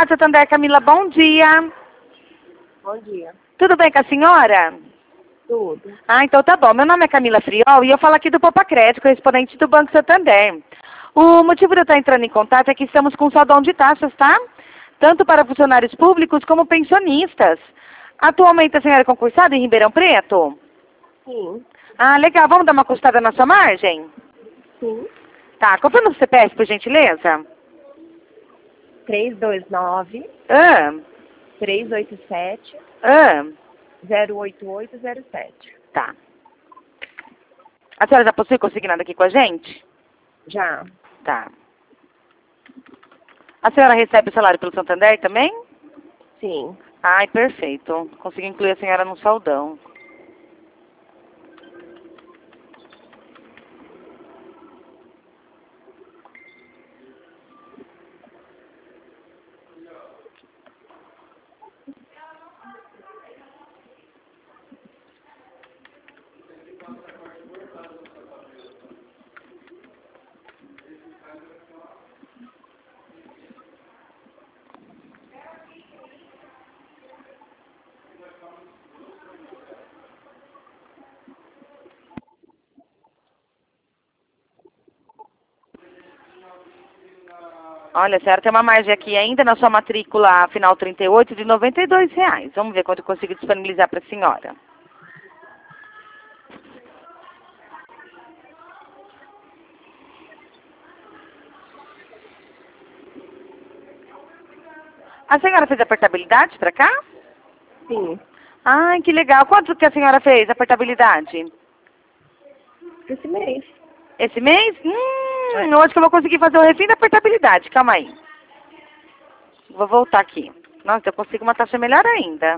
Santander, Camila, bom dia. Bom dia. Tudo bem com a senhora? Tudo. Ah, então tá bom. Meu nome é Camila Friol e eu falo aqui do Poupa Crédito, correspondente do Banco Santander. O motivo de eu estar entrando em contato é que estamos com saldão de taxas, tá? Tanto para funcionários públicos como pensionistas. Atualmente a senhora é concursada em Ribeirão Preto? Sim. Ah, legal. Vamos dar uma costada na sua margem? Sim. Tá, confirma o CPF, por gentileza. 329 Ah, 387 ah, 08807. tá. A senhora já possui consignado aqui com a gente? Já. Tá. A senhora recebe o salário pelo Santander também? Sim. Ai, perfeito. Consegui incluir a senhora no saldão. Olha, a senhora tem uma margem aqui ainda na sua matrícula final 38 de R$ 92. Vamos ver quanto eu consigo disponibilizar para a senhora. A senhora fez a portabilidade para cá? Sim. Ai, que legal. Quanto que a senhora fez a portabilidade? Esse mês. Esse mês? Eu acho que eu vou conseguir fazer o refim da portabilidade. Calma aí. Vou voltar aqui. Nossa, eu consigo uma taxa melhor ainda.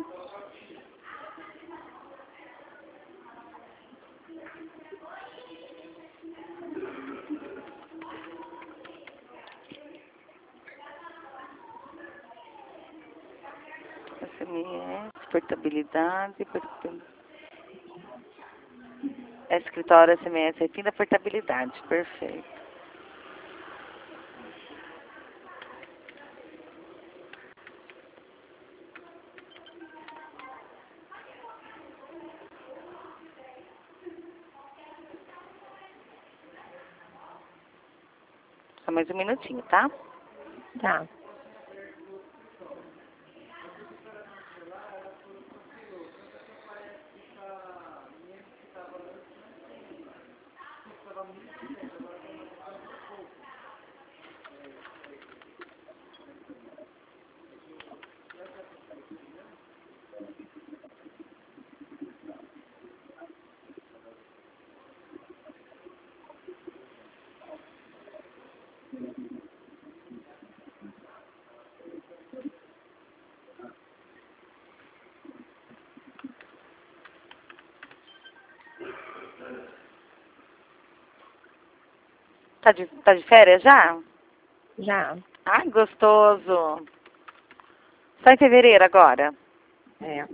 SMS, portabilidade. Escritório SMS, refim da portabilidade. Perfeito. Só mais um minutinho, tá? Tá. Tá de férias já? Já. Ai, gostoso. Só em fevereiro agora? É.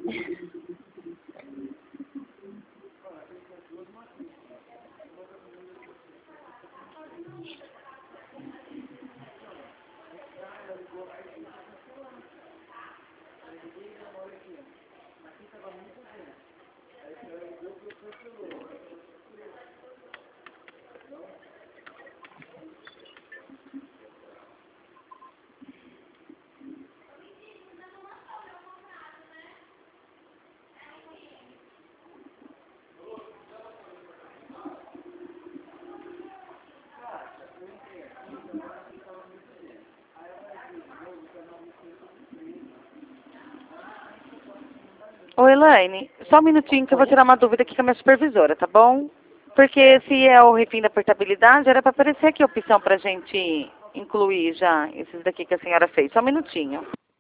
Ô, Elaine, só um minutinho que eu vou Oi? tirar uma dúvida aqui com a minha supervisora, tá bom? Porque se é o refim da portabilidade, era para aparecer aqui a opção pra gente incluir já esses daqui que a senhora fez. Só um minutinho.